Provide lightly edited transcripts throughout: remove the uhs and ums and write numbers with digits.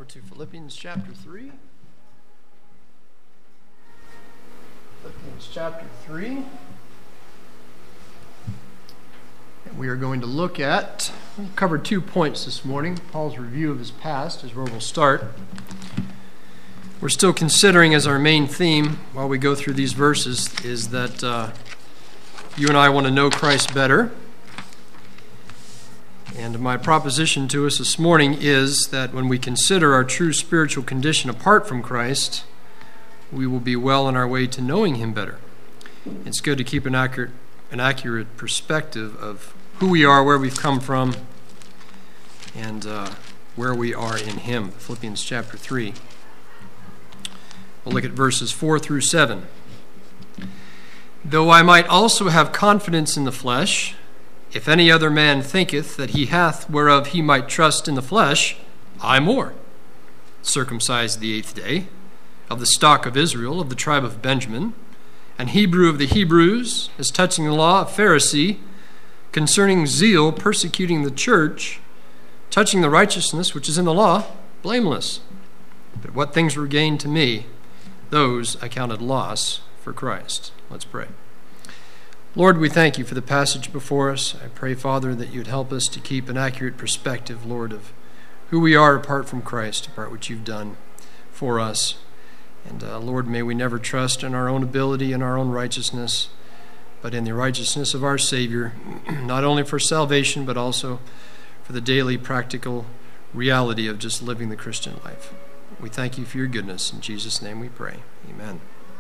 over to Philippians chapter 3. Philippians chapter 3. And we are going to look at, we covered 2 points this morning. Paul's review of his past is where we'll start. We're still considering as our main theme while we go through these verses is that you and I want to know Christ better. And my proposition to us this morning is that when we consider our true spiritual condition apart from Christ, we will be well on our way to knowing Him better. It's good to keep an accurate perspective of who we are, where we've come from, and where we are in Him. Philippians chapter 3. We'll look at verses 4 through 7. Though I might also have confidence in the flesh, if any other man thinketh that he hath whereof he might trust in the flesh, I more. Circumcised the 8th day, of the stock of Israel, of the tribe of Benjamin, an Hebrew of the Hebrews, as touching the law, a Pharisee, concerning zeal, persecuting the church, touching the righteousness which is in the law, blameless. But what things were gained to me, those I counted loss for Christ. Let's pray. Lord, we thank you for the passage before us. I pray, Father, that you'd help us to keep an accurate perspective, Lord, of who we are apart from Christ, apart what you've done for us. And Lord, may we never trust in our own ability and our own righteousness, but in the righteousness of our Savior, not only for salvation, but also for the daily practical reality of just living the Christian life. We thank you for your goodness. In Jesus' name we pray. Amen.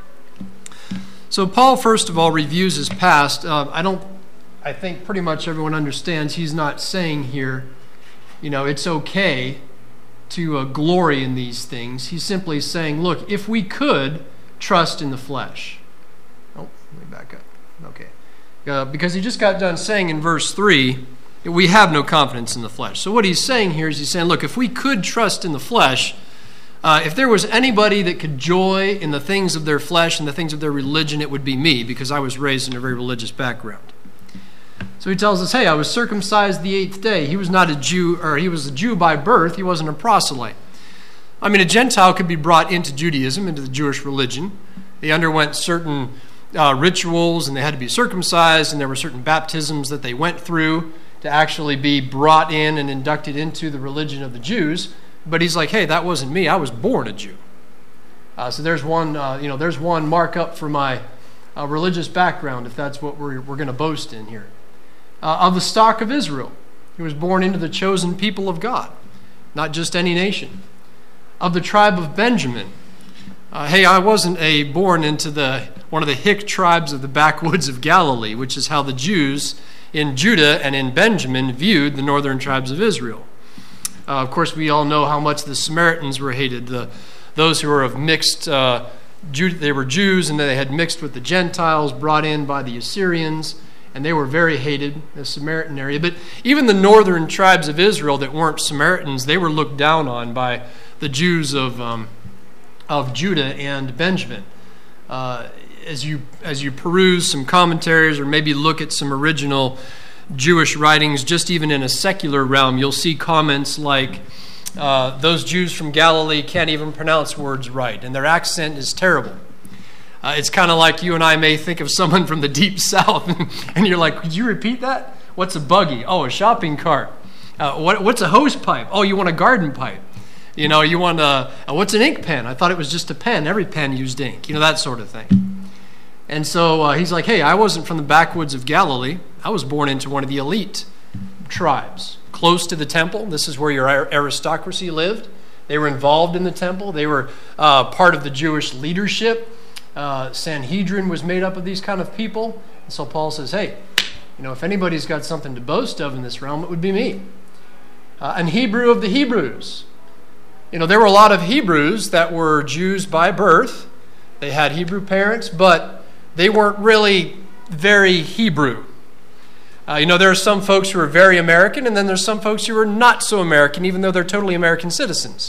So Paul, first of all, reviews his past. I think pretty much everyone understands he's not saying here, it's okay to glory in these things. He's simply saying, look, if we could trust in the flesh. Oh, let me back up. Okay. Because he just got done saying in verse 3, we have no confidence in the flesh. So what he's saying here is he's saying, look, if we could trust in the flesh, if there was anybody that could joy in the things of their flesh and the things of their religion, it would be me, because I was raised in a very religious background. So he tells us, hey, I was circumcised the 8th day. He was not a Jew, or he was a Jew by birth. He wasn't a proselyte. I mean, a Gentile could be brought into Judaism, into the Jewish religion. They underwent certain rituals, and they had to be circumcised, and there were certain baptisms that they went through to actually be brought in and inducted into the religion of the Jews. But he's like, hey, that wasn't me. I was born a Jew. So there's one markup for my religious background, if that's what we're going to boast in here. Of the stock of Israel. He was born into the chosen people of God, not just any nation. Of the tribe of Benjamin. Hey, I wasn't born into one of the hick tribes of the backwoods of Galilee, which is how the Jews in Judah and in Benjamin viewed the northern tribes of Israel. Of course, we all know how much the Samaritans were hated. Those who were of mixed, they were Jews and they had mixed with the Gentiles brought in by the Assyrians, and they were very hated, the Samaritan area. But even the northern tribes of Israel that weren't Samaritans, they were looked down on by the Jews of Judah and Benjamin. As you peruse some commentaries or maybe look at some original Jewish writings, just even in a secular realm, you'll see comments like, those Jews from Galilee can't even pronounce words right, and their accent is terrible. It's kind of like you and I may think of someone from the deep south, and you're like, could you repeat that? What's a buggy? Oh, a shopping cart. What's a hose pipe? Oh, you want a garden pipe. You want what's an ink pen? I thought it was just a pen. Every pen used ink. That sort of thing. And so he's like, hey, I wasn't from the backwoods of Galilee. I was born into one of the elite tribes, close to the temple. This is where your aristocracy lived. They were involved in the temple. They were part of the Jewish leadership. Sanhedrin was made up of these kind of people. And so Paul says, hey, if anybody's got something to boast of in this realm, it would be me. An Hebrew of the Hebrews. There were a lot of Hebrews that were Jews by birth. They had Hebrew parents, but they weren't really very Hebrew. There are some folks who are very American, and then there's some folks who are not so American, even though they're totally American citizens.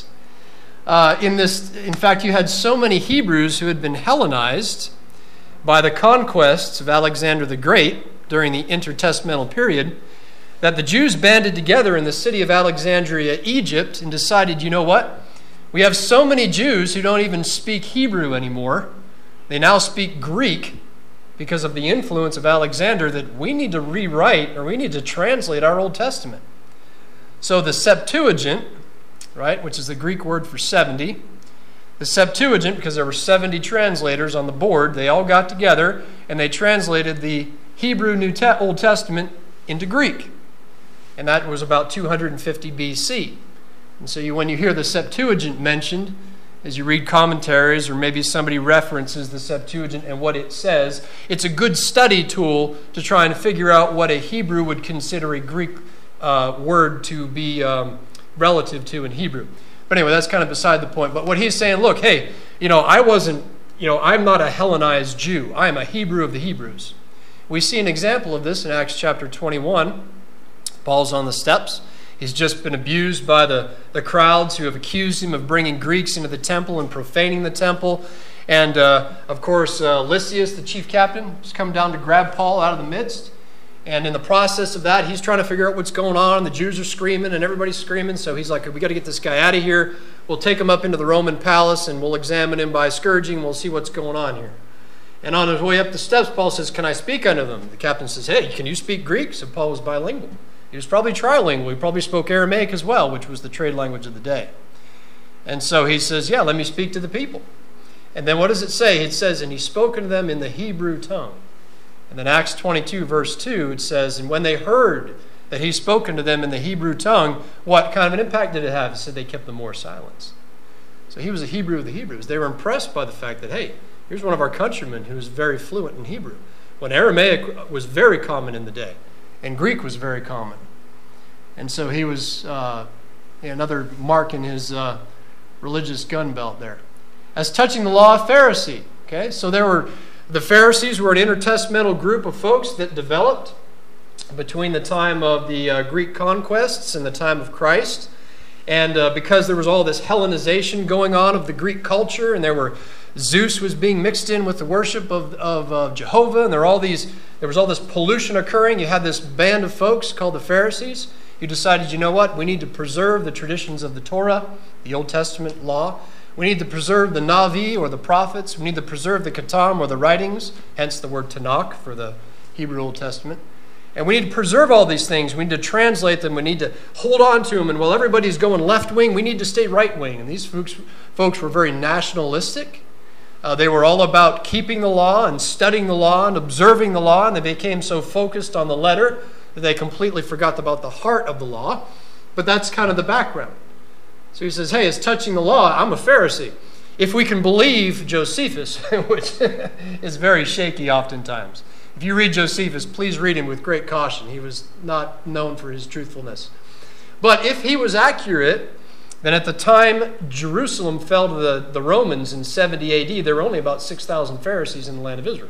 In fact, you had so many Hebrews who had been Hellenized by the conquests of Alexander the Great during the intertestamental period that the Jews banded together in the city of Alexandria, Egypt, and decided, you know what? We have so many Jews who don't even speak Hebrew anymore. They now speak Greek because of the influence of Alexander, that we need to rewrite, or we need to translate our Old Testament. So the Septuagint, right, which is the Greek word for 70, the Septuagint, because there were 70 translators on the board, they all got together and they translated the Hebrew Old Testament into Greek. And that was about 250 BC. And so when you hear the Septuagint mentioned, as you read commentaries or maybe somebody references the Septuagint and what it says, it's a good study tool to try and figure out what a Hebrew would consider a Greek word to be relative to in Hebrew. But anyway, that's kind of beside the point. But what he's saying, look, hey, I'm not a Hellenized Jew. I am a Hebrew of the Hebrews. We see an example of this in Acts chapter 21. Paul's on the steps. He's just been abused by the crowds who have accused him of bringing Greeks into the temple and profaning the temple. And, of course, Lysias, the chief captain, has come down to grab Paul out of the midst. And in the process of that, he's trying to figure out what's going on. The Jews are screaming and everybody's screaming. So he's like, we got to get this guy out of here. We'll take him up into the Roman palace and we'll examine him by scourging. We'll see what's going on here. And on his way up the steps, Paul says, can I speak unto them? The captain says, hey, can you speak Greek? So Paul was bilingual. He was probably trilingual. He probably spoke Aramaic as well, which was the trade language of the day. And so he says, yeah, let me speak to the people. And then what does it say? It says, and he spoke unto them in the Hebrew tongue. And then Acts 22, verse 2, it says, and when they heard that he spoke unto them in the Hebrew tongue, what kind of an impact did it have? It said they kept the more silence. So he was a Hebrew of the Hebrews. They were impressed by the fact that, hey, here's one of our countrymen who is very fluent in Hebrew, when Aramaic was very common in the day. And Greek was very common. And so he was another mark in his religious gun belt there. As touching the law of Pharisee. Okay, so the Pharisees were an intertestamental group of folks that developed between the time of the Greek conquests and the time of Christ. And because there was all this Hellenization going on of the Greek culture, and Zeus was being mixed in with the worship of Jehovah, and there was all this pollution occurring. You had this band of folks called the Pharisees who decided, you know what, we need to preserve the traditions of the Torah, the Old Testament law. We need to preserve the Navi, or the prophets. We need to preserve the Ketam, or the writings, hence the word Tanakh for the Hebrew Old Testament. And we need to preserve all these things. We need to translate them. We need to hold on to them. And while everybody's going left wing, we need to stay right wing. And these folks were very nationalistic. They were all about keeping the law and studying the law and observing the law. And they became so focused on the letter that they completely forgot about the heart of the law. But that's kind of the background. So he says, hey, as touching the law, I'm a Pharisee. If we can believe Josephus, which is very shaky oftentimes. If you read Josephus, please read him with great caution. He was not known for his truthfulness. But if he was accurate, then at the time Jerusalem fell to the Romans in 70 AD, there were only about 6,000 Pharisees in the land of Israel.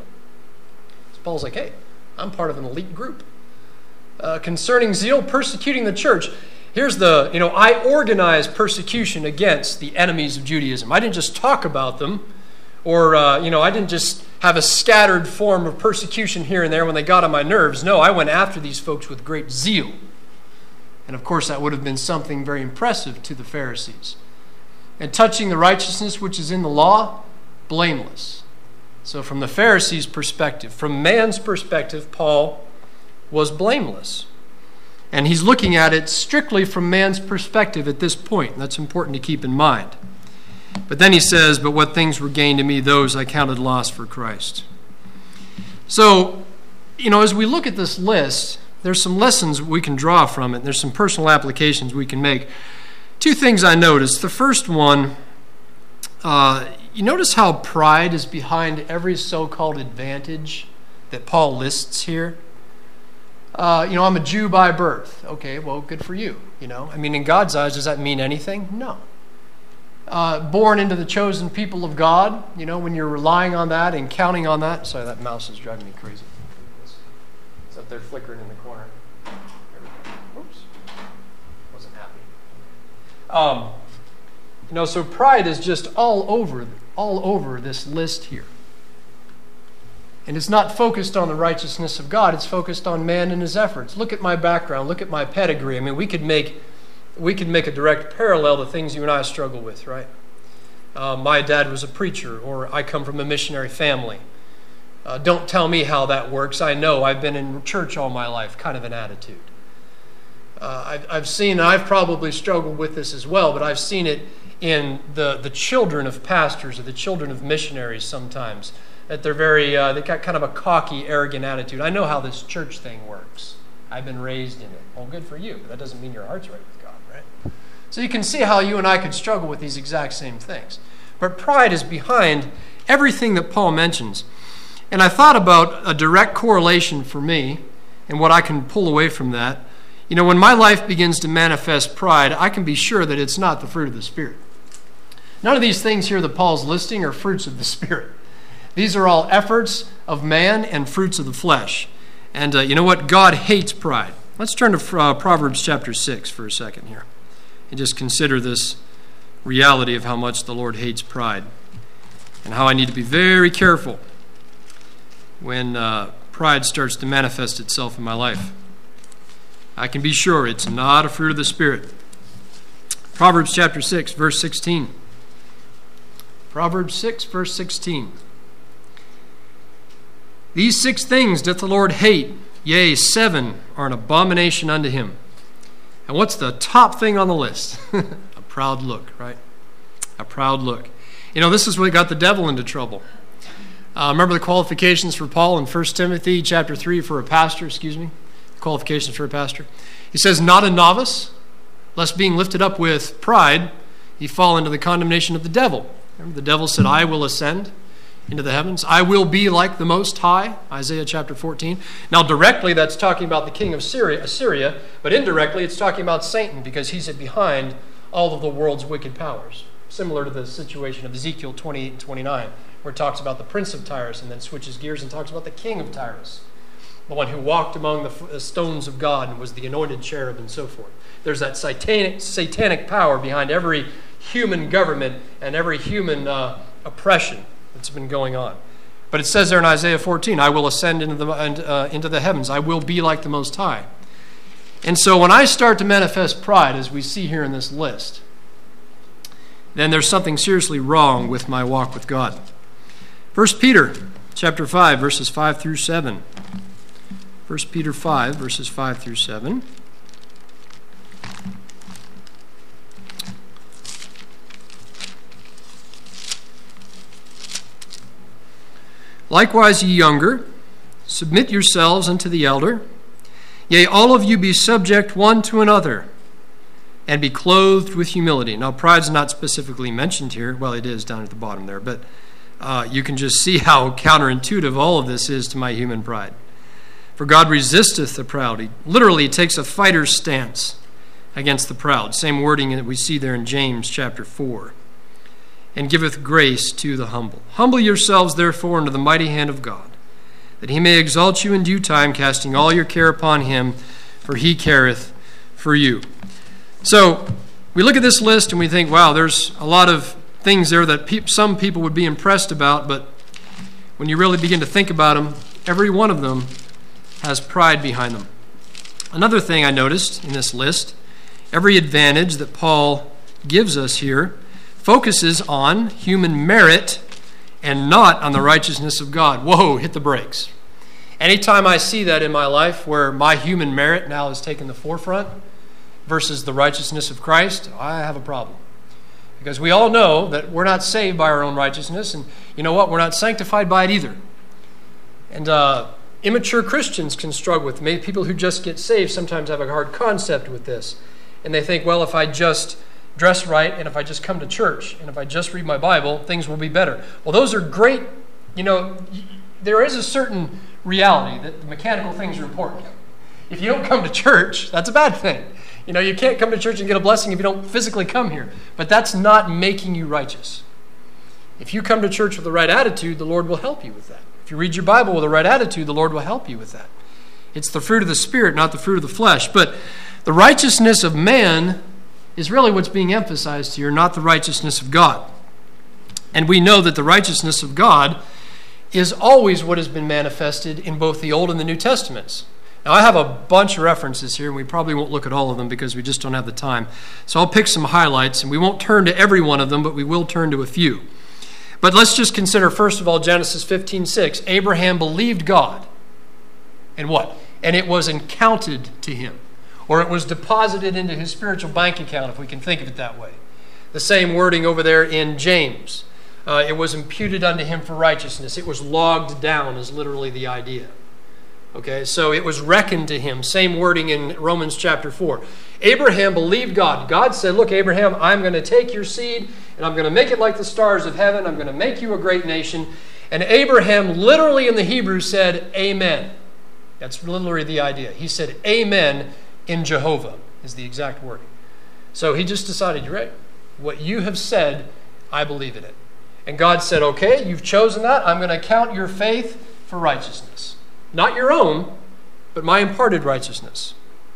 So Paul's like, hey, I'm part of an elite group. Concerning zeal, persecuting the church. Here's I organize persecution against the enemies of Judaism. I didn't just talk about them, or, I didn't just have a scattered form of persecution here and there when they got on my nerves. No, I went after these folks with great zeal. And of course, that would have been something very impressive to the Pharisees. And touching the righteousness which is in the law, blameless. So from the Pharisees' perspective, from man's perspective, Paul was blameless. And he's looking at it strictly from man's perspective at this point. And that's important to keep in mind. But then he says, but what things were gained to me, those I counted loss for Christ. So, as we look at this list, there's some lessons we can draw from it. There's some personal applications we can make. Two things I noticed. The first one, you notice how pride is behind every so-called advantage that Paul lists here? I'm a Jew by birth. Okay, well, good for you. In God's eyes, does that mean anything? No. Born into the chosen people of God, when you're relying on that and counting on that. Sorry, that mouse is driving me crazy. It's up there flickering in the corner. Oops. Wasn't happy. So pride is just all over this list here. And it's not focused on the righteousness of God. It's focused on man and his efforts. Look at my background. Look at my pedigree. We could make we can make a direct parallel to things you and I struggle with, right? My dad was a preacher, or I come from a missionary family. Don't tell me how that works. I know. I've been in church all my life, kind of an attitude. I've seen, and I've probably struggled with this as well, but I've seen it in the children of pastors or the children of missionaries sometimes, that they got kind of a cocky, arrogant attitude. I know how this church thing works. I've been raised in it. Well, good for you, but that doesn't mean your heart's right with God, right? So you can see how you and I could struggle with these exact same things. But pride is behind everything that Paul mentions. And I thought about a direct correlation for me and what I can pull away from that. You know, when my life begins to manifest pride, I can be sure that it's not the fruit of the Spirit. None of these things here that Paul's listing are fruits of the Spirit. These are all efforts of man and fruits of the flesh. And you know what? God hates pride. Let's turn to Proverbs chapter 6 for a second here and just consider this reality of how much the Lord hates pride and how I need to be very careful when pride starts to manifest itself in my life. I can be sure it's not a fruit of the Spirit. Proverbs chapter 6, verse 16. Proverbs 6, verse 16. These 6 things doth the Lord hate, yea, 7 are an abomination unto him. And what's the top thing on the list? A proud look, right? A proud look. You know, this is what got the devil into trouble. Remember the qualifications for Paul in 1 Timothy chapter 3 for a pastor, qualifications for a pastor. He says, not a novice, lest being lifted up with pride, he fall into the condemnation of the devil. Remember, the devil said, I will ascend into the heavens. I will be like the Most High, Isaiah chapter 14. Now, directly, that's talking about the king of Assyria, but indirectly, it's talking about Satan because he's behind all of the world's wicked powers. Similar to the situation of Ezekiel 28 and 29, where it talks about the prince of Tyrus and then switches gears and talks about the king of Tyrus, the one who walked among the stones of God and was the anointed cherub and so forth. There's that satanic power behind every human government and every human oppression that's been going on. But it says there in Isaiah 14, I will ascend into the heavens. I will be like the Most High. And so when I start to manifest pride, as we see here in this list, then there's something seriously wrong with my walk with God. 1 Peter chapter 5, verses 5 through 7. 1 Peter 5, verses 5 through 7. Likewise, ye younger, submit yourselves unto the elder. Yea, all of you be subject one to another, and be clothed with humility. Now, pride's not specifically mentioned here. Well, it is down at the bottom there, but you can just see how counterintuitive all of this is to my human pride. For God resisteth the proud. He literally takes a fighter's stance against the proud. Same wording that we see there in James chapter 4. And giveth grace to the humble. Humble yourselves, therefore, under the mighty hand of God, that he may exalt you in due time, casting all your care upon him, for he careth for you. So, we look at this list and we think, wow, there's a lot of things there that some people would be impressed about, but when you really begin to think about them, every one of them has pride behind them. Another thing I noticed in this list, every advantage that Paul gives us here focuses on human merit and not on the righteousness of God. Whoa, hit the brakes. Anytime I see that in my life where my human merit now has taken the forefront versus the righteousness of Christ, I have a problem. Because we all know that we're not saved by our own righteousness, and you know what? We're not sanctified by it either. And immature Christians can struggle with it. Maybe people who just get saved sometimes have a hard concept with this. And they think, well, if I just dress right, and if I just come to church, and if I just read my Bible, things will be better. Well, those are great. You know, there is a certain reality that the mechanical things are important. If you don't come to church, that's a bad thing. You know, you can't come to church and get a blessing if you don't physically come here. But that's not making you righteous. If you come to church with the right attitude, the Lord will help you with that. If you read your Bible with the right attitude, the Lord will help you with that. It's the fruit of the Spirit, not the fruit of the flesh. But the righteousness of man is really what's being emphasized here, not the righteousness of God. And we know that the righteousness of God is always what has been manifested in both the Old and the New Testaments. Now, I have a bunch of references here, and we probably won't look at all of them because we just don't have the time. So I'll pick some highlights, and we won't turn to every one of them, but we will turn to a few. But let's just consider, first of all, Genesis 15:6. Abraham believed God. And what? And it was accounted to him. Or it was deposited into his spiritual bank account, if we can think of it that way. The same wording over there in James. It was imputed unto him for righteousness. It was logged down is literally the idea. Okay, so it was reckoned to him. Same wording in Romans chapter 4. Abraham believed God. God said, look, Abraham, I'm going to take your seed and I'm going to make it like the stars of heaven. I'm going to make you a great nation. And Abraham literally in the Hebrew said, amen. That's literally the idea. He said, amen in Jehovah is the exact wording. So he just decided, you're right. What you have said, I believe in it. And God said, okay, you've chosen that. I'm going to count your faith for righteousness. Not your own, but my imparted righteousness.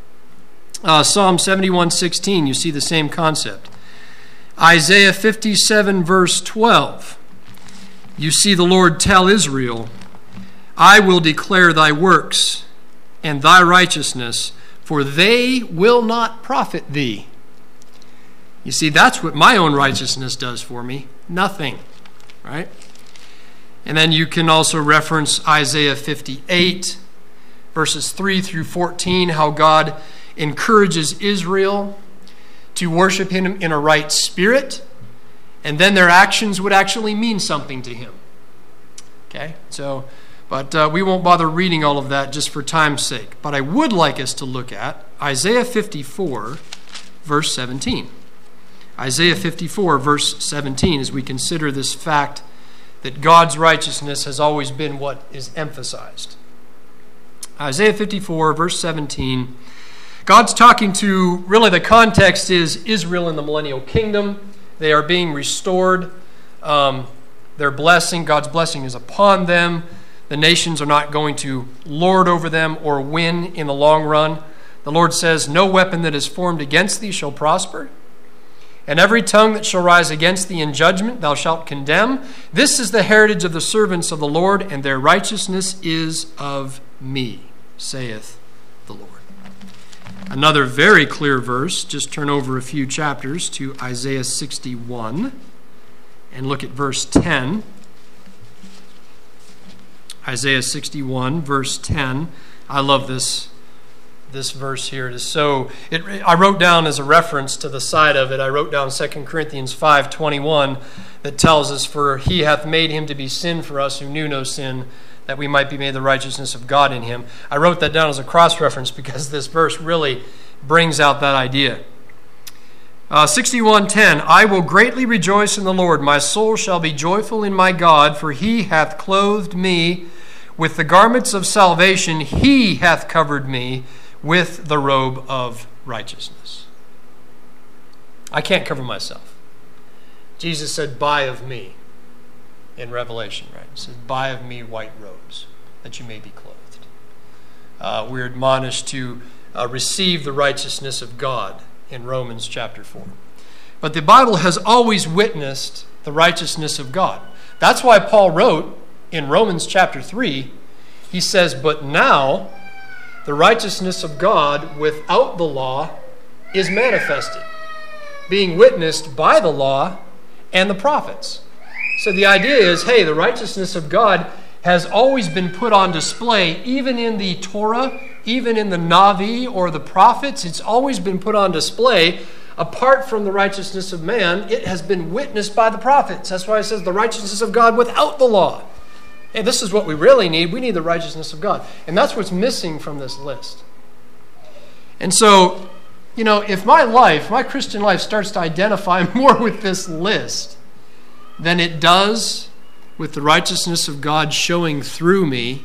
Psalm 71:16, you see the same concept. Isaiah 57, verse 12, you see the Lord tell Israel, I will declare thy works and thy righteousness, for they will not profit thee. You see, that's what my own righteousness does for me. Nothing, right? And then you can also reference Isaiah 58, verses 3 through 14, how God encourages Israel to worship him in a right spirit, and then their actions would actually mean something to him. Okay, so, but we won't bother reading all of that just for time's sake. But I would like us to look at Isaiah 54, verse 17. Isaiah 54, verse 17, as we consider this fact that God's righteousness has always been what is emphasized. Isaiah 54, verse 17. God's talking to, really the context is Israel in the millennial kingdom. They are being restored. Their blessing, God's blessing is upon them. The nations are not going to lord over them or win in the long run. The Lord says, no weapon that is formed against thee shall prosper. And every tongue that shall rise against thee in judgment thou shalt condemn. This is the heritage of the servants of the Lord, and their righteousness is of me, saith the Lord. Another very clear verse, just turn over a few chapters to Isaiah 61 and look at verse 10. Isaiah 61, verse 10. I love this verse here. It is so. I wrote down as a reference to the side of it, I wrote down 2 Corinthians 5:21 that tells us, for he hath made him to be sin for us who knew no sin, that we might be made the righteousness of God in him. I wrote that down as a cross-reference because this verse really brings out that idea. 61:10, I will greatly rejoice in the Lord. My soul shall be joyful in my God, for he hath clothed me with the garments of salvation. He hath covered me with the robe of righteousness. I can't cover myself. Jesus said, buy of me in Revelation, right? He says, buy of me white robes that you may be clothed. We're admonished to receive the righteousness of God in Romans chapter 4. But the Bible has always witnessed the righteousness of God. That's why Paul wrote in Romans chapter 3, he says, but now the righteousness of God without the law is manifested, being witnessed by the law and the prophets. So the idea is, hey, the righteousness of God has always been put on display, even in the Torah, even in the Navi or the prophets. It's always been put on display. Apart from the righteousness of man, it has been witnessed by the prophets. That's why it says the righteousness of God without the law. Hey, this is what we really need. We need the righteousness of God. And that's what's missing from this list. And so, if my Christian life starts to identify more with this list than it does with the righteousness of God showing through me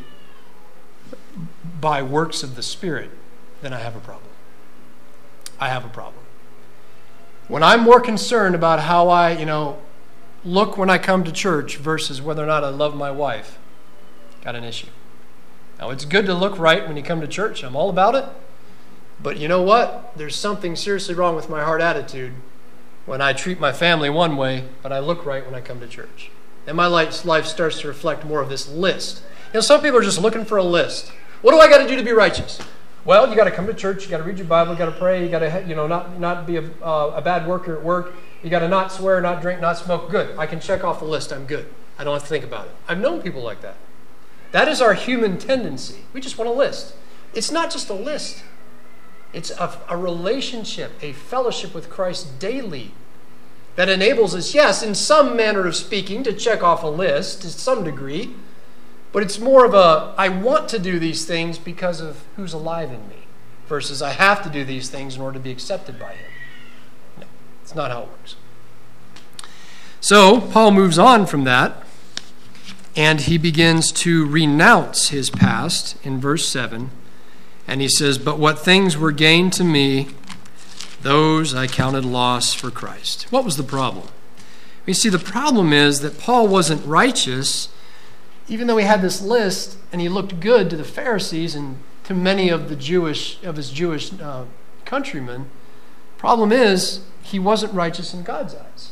by works of the Spirit, then I have a problem. I have a problem. When I'm more concerned about how I, look when I come to church versus whether or not I love my wife, got an issue. Now, it's good to look right when you come to church. I'm all about it. But you know what? There's something seriously wrong with my heart attitude when I treat my family one way, but I look right when I come to church. And my life starts to reflect more of this list. Some people are just looking for a list. What do I got to do to be righteous? Well, you got to come to church, you got to read your Bible, you got to pray, you got to not be a bad worker at work, you got to not swear, not drink, not smoke. Good. I can check off the list. I'm good. I don't have to think about it. I've known people like that. That is our human tendency. We just want a list. It's not just a list. It's a relationship, a fellowship with Christ daily that enables us, yes, in some manner of speaking, to check off a list to some degree, but it's more of I want to do these things because of who's alive in me versus I have to do these things in order to be accepted by him. No, it's not how it works. So Paul moves on from that, and he begins to renounce his past in verse 7. And he says, "But what things were gained to me, those I counted loss for Christ." What was the problem? You see, the problem is that Paul wasn't righteous, even though he had this list and he looked good to the Pharisees and to many of his Jewish countrymen. Problem is, he wasn't righteous in God's eyes.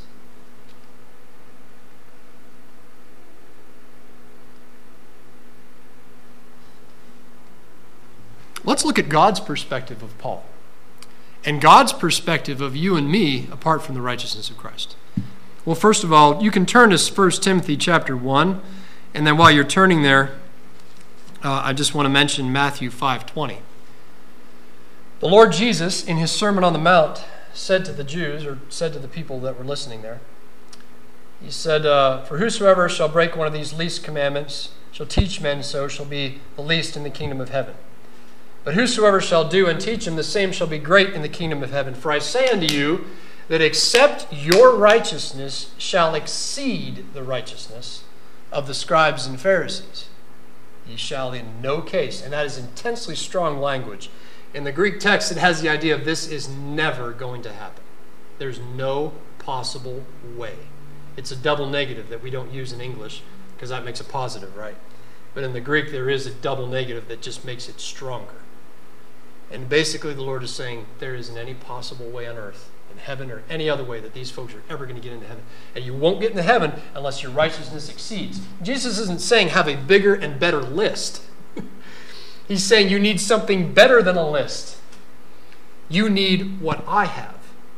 Let's look at God's perspective of Paul and God's perspective of you and me apart from the righteousness of Christ. Well, first of all, you can turn to 1 Timothy chapter 1, and then while you're turning there, I just want to mention Matthew 5:20. The Lord Jesus, in his Sermon on the Mount, said to the Jews, or said to the people that were listening there, he said, "For whosoever shall break one of these least commandments, shall teach men so, shall be the least in the kingdom of heaven. But whosoever shall do and teach him, the same shall be great in the kingdom of heaven. For I say unto you, that except your righteousness shall exceed the righteousness of the scribes and Pharisees, ye shall in no case," and that is intensely strong language. In the Greek text, it has the idea of this is never going to happen. There's no possible way. It's a double negative that we don't use in English because that makes a positive, right? But in the Greek, there is a double negative that just makes it stronger. And basically, the Lord is saying there isn't any possible way on earth, in heaven, or any other way that these folks are ever going to get into heaven. And you won't get into heaven unless your righteousness exceeds. Jesus isn't saying have a bigger and better list. He's saying you need something better than a list. You need what I have.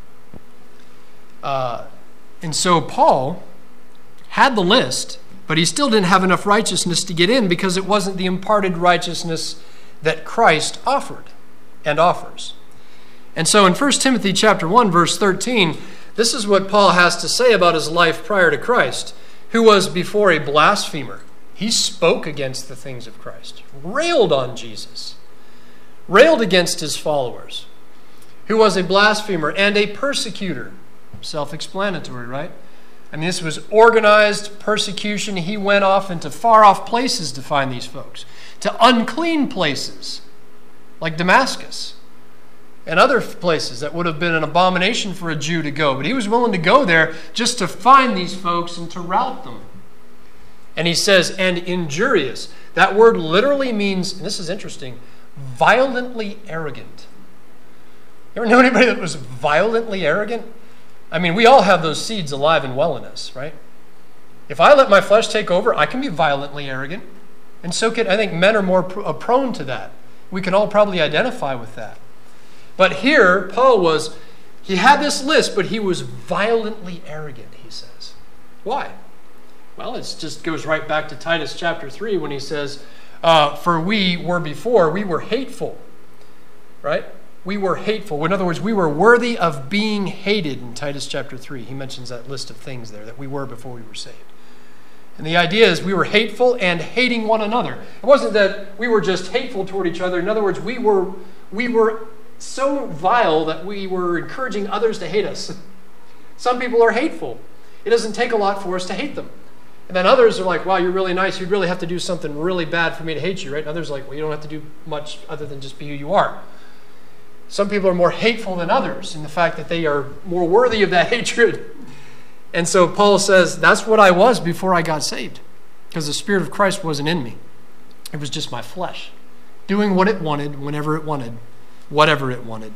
And so Paul had the list, but he still didn't have enough righteousness to get in because it wasn't the imparted righteousness that Christ offered and offers. And so in 1 Timothy chapter 1, verse 13, this is what Paul has to say about his life prior to Christ, who was before a blasphemer. He spoke against the things of Christ, railed on Jesus, railed against his followers, who was a blasphemer and a persecutor. Self-explanatory, right? I mean, this was organized persecution. He went off into far-off places to find these folks, to unclean places like Damascus and other places that would have been an abomination for a Jew to go. But he was willing to go there just to find these folks and to rout them. And he says, and injurious. That word literally means, and this is interesting, violently arrogant. You ever know anybody that was violently arrogant? I mean, we all have those seeds alive and well in us, right? If I let my flesh take over, I can be violently arrogant. And so I think men are more prone to that. We can all probably identify with that. But here, Paul he had this list, but he was violently arrogant, he says. Why? Well, it just goes right back to Titus chapter 3 when he says, for we were hateful, right? We were hateful. In other words, we were worthy of being hated in Titus chapter 3. He mentions that list of things there that we were before we were saved. And the idea is we were hateful and hating one another. It wasn't that we were just hateful toward each other. In other words, we were so vile that we were encouraging others to hate us. Some people are hateful. It doesn't take a lot for us to hate them. And then others are like, wow, you're really nice. You'd really have to do something really bad for me to hate you, right? And others are like, well, you don't have to do much other than just be who you are. Some people are more hateful than others in the fact that they are more worthy of that hatred. And so Paul says, that's what I was before I got saved, because the Spirit of Christ wasn't in me. It was just my flesh, doing what it wanted, whenever it wanted, whatever it wanted.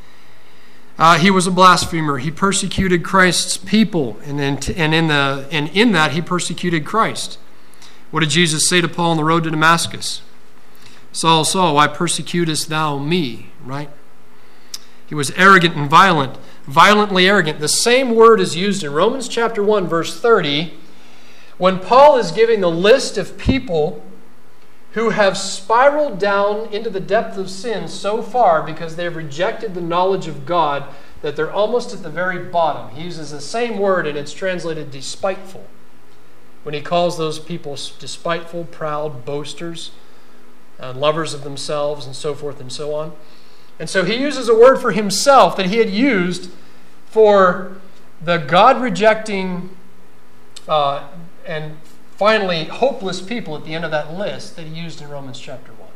He was a blasphemer. He persecuted Christ's people, and in that he persecuted Christ. What did Jesus say to Paul on the road to Damascus? Saul, Saul, why persecutest thou me? Right? He was arrogant and violent, violently arrogant. The same word is used in Romans chapter 1, verse 30, when Paul is giving the list of people who have spiraled down into the depth of sin so far because they've rejected the knowledge of God that they're almost at the very bottom. He uses the same word and it's translated despiteful. When he calls those people despiteful, proud, boasters, lovers of themselves, and so forth and so on. And so he uses a word for himself that he had used for the God-rejecting and finally hopeless people at the end of that list that he used in Romans chapter 1.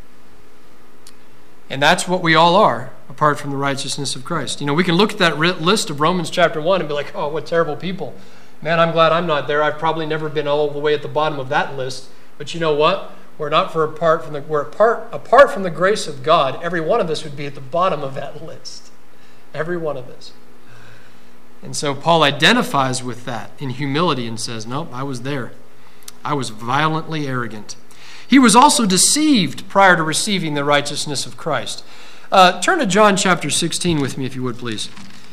And that's what we all are, apart from the righteousness of Christ. You know, we can look at that list of Romans chapter 1 and be like, oh, what terrible people. Man, I'm glad I'm not there. I've probably never been all the way at the bottom of that list. But you know what? We're apart from the grace of God. Every one of us would be at the bottom of that list. Every one of us. And so Paul identifies with that in humility and says, nope, I was there. I was violently arrogant. He was also deceived prior to receiving the righteousness of Christ. Turn to John chapter 16 with me, if you would, please.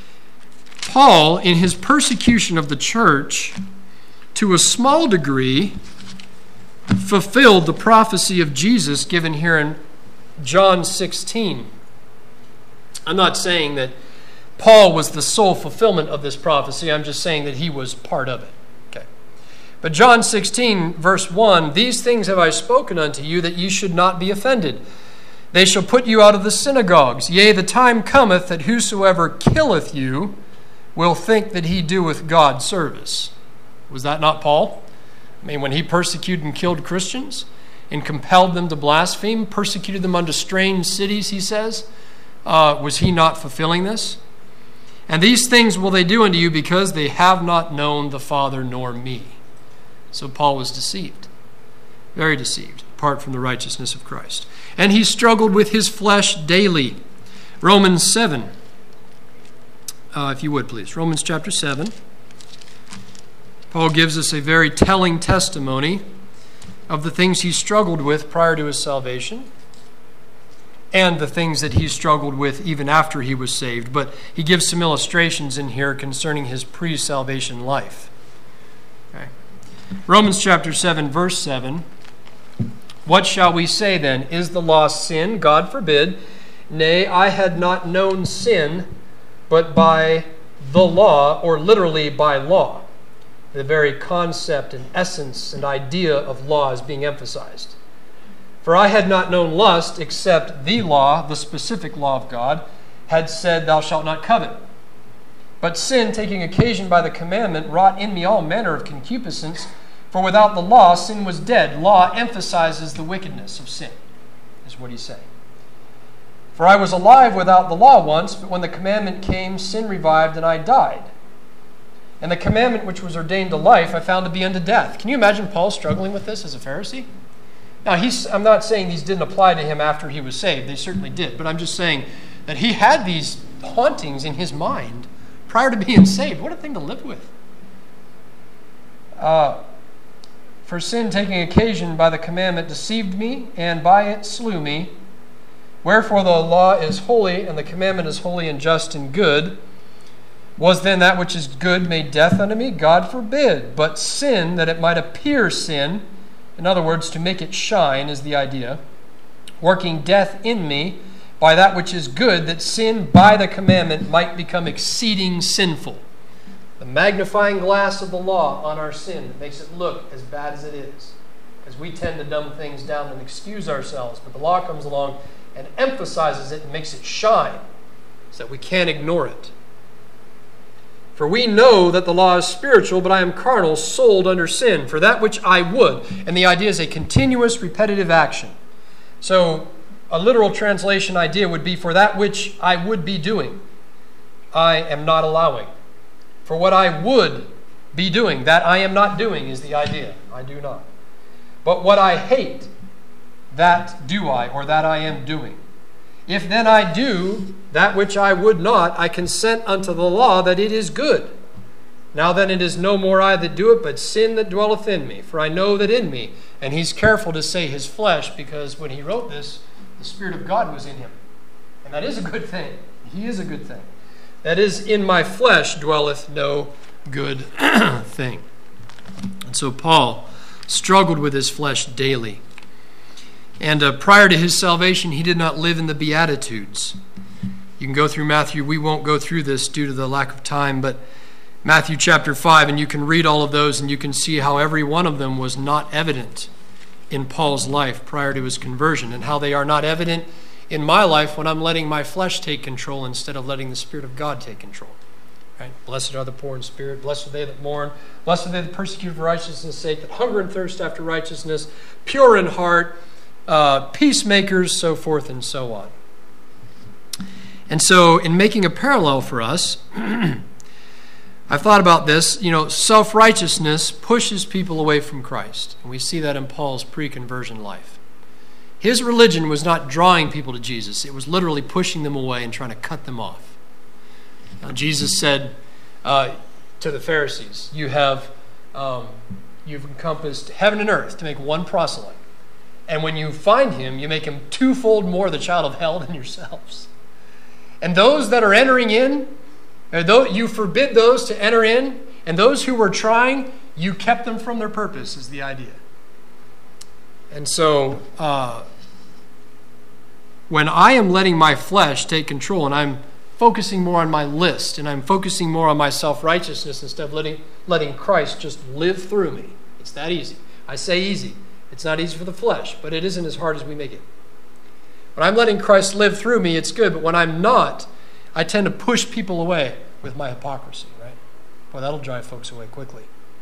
Paul, in his persecution of the church, to a small degree, fulfilled the prophecy of Jesus given here in John 16. I'm not saying that Paul was the sole fulfillment of this prophecy. I'm just saying that he was part of it. Okay. But John 16, verse 1, these things have I spoken unto you, that ye should not be offended. They shall put you out of the synagogues. Yea, the time cometh that whosoever killeth you will think that he doeth God service. Was that not Paul? I mean, when he persecuted and killed Christians and compelled them to blaspheme, persecuted them unto strange cities, he says, was he not fulfilling this? And these things will they do unto you because they have not known the Father nor me. So Paul was deceived, very deceived, apart from the righteousness of Christ. And he struggled with his flesh daily. Romans 7, if you would please. Romans chapter 7. Paul gives us a very telling testimony of the things he struggled with prior to his salvation and the things that he struggled with even after he was saved. But he gives some illustrations in here concerning his pre-salvation life. Okay. Romans chapter 7, verse 7. What shall we say then? Is the law sin? God forbid. Nay, I had not known sin, but by the law, or literally by law. The very concept and essence and idea of law is being emphasized. For I had not known lust except the law, the specific law of God, had said, thou shalt not covet. But sin, taking occasion by the commandment, wrought in me all manner of concupiscence. For without the law, sin was dead. Law emphasizes the wickedness of sin, is what he's saying. For I was alive without the law once, but when the commandment came, sin revived and I died. And the commandment which was ordained to life I found to be unto death. Can you imagine Paul struggling with this as a Pharisee? Now, I'm not saying these didn't apply to him after he was saved. They certainly did. But I'm just saying that he had these hauntings in his mind prior to being saved. What a thing to live with. For sin, taking occasion by the commandment, deceived me, and by it slew me. Wherefore the law is holy, and the commandment is holy and just and good. Was then that which is good made death unto me? God forbid. But sin, that it might appear sin, in other words, to make it shine is the idea, working death in me by that which is good, that sin by the commandment might become exceeding sinful. The magnifying glass of the law on our sin that makes it look as bad as it is. Because we tend to dumb things down and excuse ourselves, but the law comes along and emphasizes it and makes it shine so that we can't ignore it. For we know that the law is spiritual, but I am carnal, sold under sin, for that which I would. And the idea is a continuous, repetitive action. So a literal translation idea would be, for that which I would be doing, I am not allowing. For what I would be doing, that I am not doing is the idea. I do not. But what I hate, that do I, or that I am doing. If then I do that which I would not, I consent unto the law that it is good. Now then it is no more I that do it, but sin that dwelleth in me. For I know that in me," and he's careful to say his flesh, because when he wrote this, the Spirit of God was in him. And that is a good thing. He is a good thing. "That is, in my flesh dwelleth no good thing." And so Paul struggled with his flesh daily. And prior to his salvation, he did not live in the Beatitudes. You can go through Matthew. We won't go through this due to the lack of time, but Matthew chapter 5, and you can read all of those, and you can see how every one of them was not evident in Paul's life prior to his conversion, and how they are not evident in my life when I'm letting my flesh take control instead of letting the Spirit of God take control. Right? "Blessed are the poor in spirit, blessed are they that mourn, blessed are they that persecute for righteousness' sake, that hunger and thirst after righteousness, pure in heart, peacemakers," so forth and so on. And so in making a parallel for us, I've thought about this. Self-righteousness pushes people away from Christ. And we see that in Paul's pre-conversion life. His religion was not drawing people to Jesus. It was literally pushing them away and trying to cut them off. Now, Jesus said to the Pharisees, you've encompassed heaven and earth to make one proselyte. And when you find him, you make him twofold more the child of hell than yourselves. And those that are entering in, you forbid those to enter in, and those who were trying, you kept them from their purpose, is the idea. And so, when I am letting my flesh take control, and I'm focusing more on my list, and I'm focusing more on my self-righteousness instead of letting Christ just live through me. It's that easy. I say easy. It's not easy for the flesh, but it isn't as hard as we make it. When I'm letting Christ live through me, it's good. But when I'm not, I tend to push people away with my hypocrisy, right? Boy, that'll drive folks away quickly.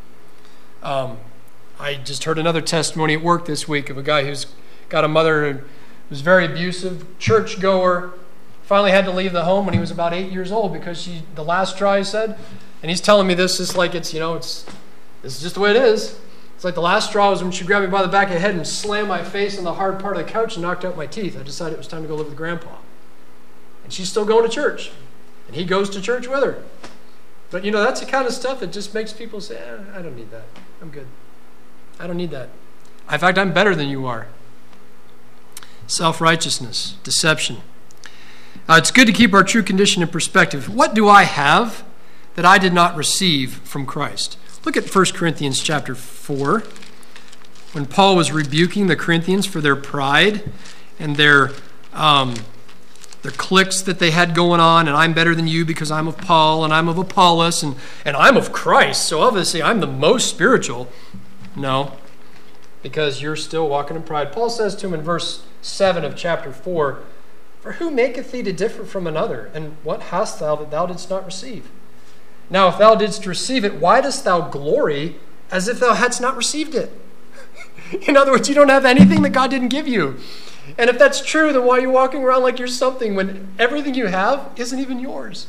I just heard another testimony at work this week of a guy who's got a mother who was very abusive, churchgoer, finally had to leave the home when he was about 8 years old because the last straw, he said, and he's telling me this is like this is just the way it is. It's like the last straw was when she grabbed me by the back of the head and slammed my face on the hard part of the couch and knocked out my teeth. I decided it was time to go live with Grandpa. And she's still going to church. And he goes to church with her. But that's the kind of stuff that just makes people say, I don't need that. I'm good. I don't need that. In fact, I'm better than you are. Self-righteousness, deception. It's good to keep our true condition in perspective. What do I have that I did not receive from Christ? Look at 1 Corinthians chapter 4. When Paul was rebuking the Corinthians for their pride and their cliques that they had going on, and I'm better than you because I'm of Paul, and I'm of Apollos, and I'm of Christ, so obviously I'm the most spiritual. No, because you're still walking in pride. Paul says to him in verse 7 of chapter 4, "For who maketh thee to differ from another? And what hast thou that thou didst not receive? Now if thou didst receive it, why dost thou glory as if thou hadst not received it?" In other words, you don't have anything that God didn't give you. And if that's true, then why are you walking around like you're something when everything you have isn't even yours?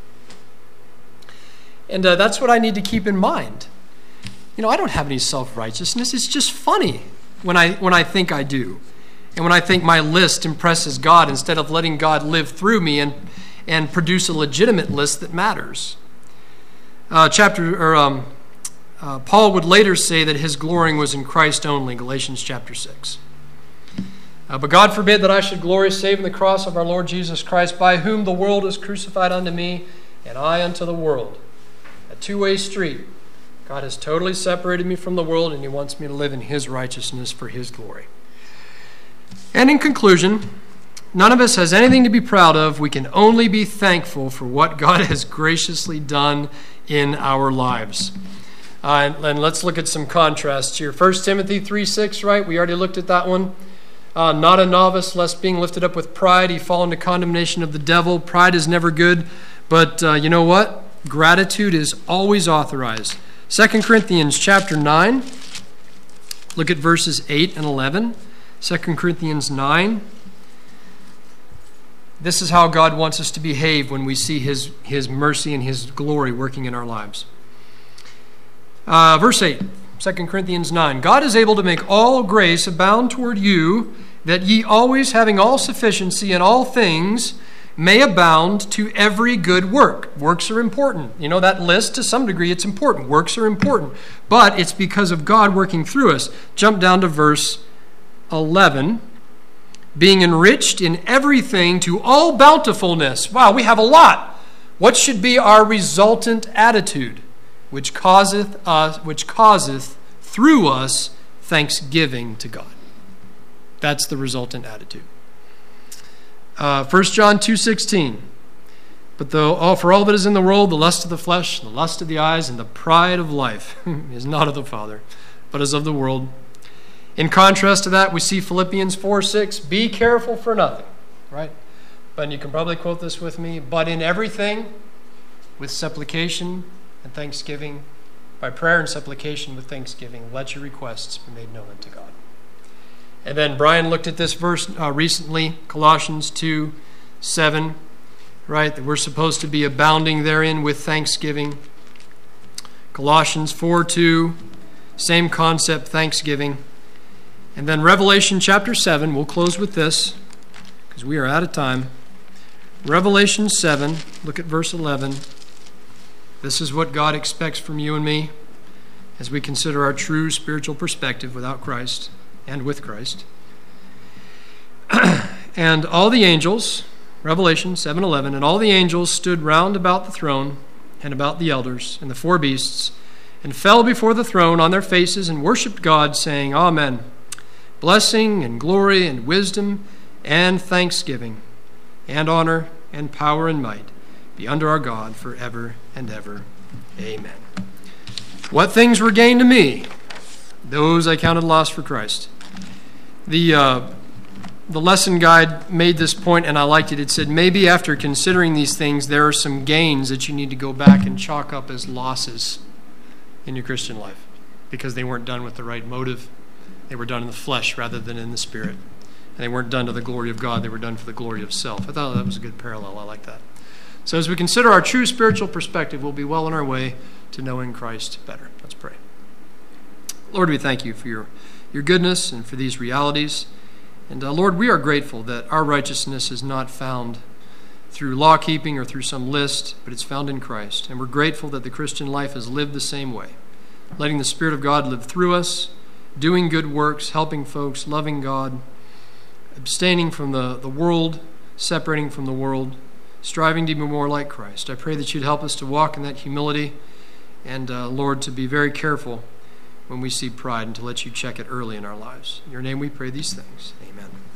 And that's what I need to keep in mind. I don't have any self-righteousness. It's just funny when I think I do. And when I think my list impresses God instead of letting God live through me and produce a legitimate list that matters. Paul would later say that his glorying was in Christ only, Galatians chapter 6. "But God forbid that I should glory save in the cross of our Lord Jesus Christ, by whom the world is crucified unto me, and I unto the world." A two-way street. God has totally separated me from the world, and he wants me to live in his righteousness for his glory. And in conclusion, none of us has anything to be proud of. We can only be thankful for what God has graciously done in our lives. And let's look at some contrasts here. 1 Timothy 3:6, right? We already looked at that one. "Not a novice, lest being lifted up with pride, he fall into condemnation of the devil." Pride is never good, but you know what? Gratitude is always authorized. 2 Corinthians chapter 9, look at verses 8 and 11. 2 Corinthians 9. This is how God wants us to behave when we see his mercy and his glory working in our lives. Verse 8, 2 Corinthians 9. "God is able to make all grace abound toward you, that ye always having all sufficiency in all things may abound to every good work. Works are important. You know, that list, to some degree, it's important. Works are important. But it's because of God working through us. Jump down to verse 11. Being enriched in everything to all bountifulness. Wow, we have a lot. What should be our resultant attitude? Which causeth through us thanksgiving to God. That's the resultant attitude. 1 John 2:16. But for all that is in the world, the lust of the flesh, the lust of the eyes, and the pride of life is not of the Father, but is of the world. In contrast to that, we see Philippians 4:6. Be careful for nothing. Right? But you can probably quote this with me. But in everything, with supplication and thanksgiving, by prayer and supplication with thanksgiving, let your requests be made known unto God. And then Brian looked at this verse recently, Colossians 2:7, right? That we're supposed to be abounding therein with thanksgiving. Colossians 4:2, same concept, thanksgiving. And then Revelation chapter 7, we'll close with this because we are out of time. Revelation 7, look at verse 11. This is what God expects from you and me as we consider our true spiritual perspective without Christ and with Christ. And all the angels, Revelation 7:11, and all the angels stood round about the throne and about the elders and the four beasts, and fell before the throne on their faces and worshipped God, saying, Amen. Blessing and glory and wisdom and thanksgiving and honor and power and might be unto our God forever and ever. Amen. What things were gained to me? Those I counted loss for Christ. The lesson guide made this point, and I liked it. It said, maybe after considering these things, there are some gains that you need to go back and chalk up as losses in your Christian life because they weren't done with the right motive. They were done in the flesh rather than in the spirit. And they weren't done to the glory of God. They were done for the glory of self. I thought that was a good parallel. I like that. So as we consider our true spiritual perspective, we'll be well on our way to knowing Christ better. Let's pray. Lord, we thank you for your goodness and for these realities. And Lord, we are grateful that our righteousness is not found through law keeping or through some list, but it's found in Christ. And we're grateful that the Christian life is lived the same way, letting the Spirit of God live through us, doing good works, helping folks, loving God, abstaining from the world, separating from the world, striving to be more like Christ. I pray that you'd help us to walk in that humility and, Lord, to be very careful when we see pride and to let you check it early in our lives. In your name we pray these things. Amen.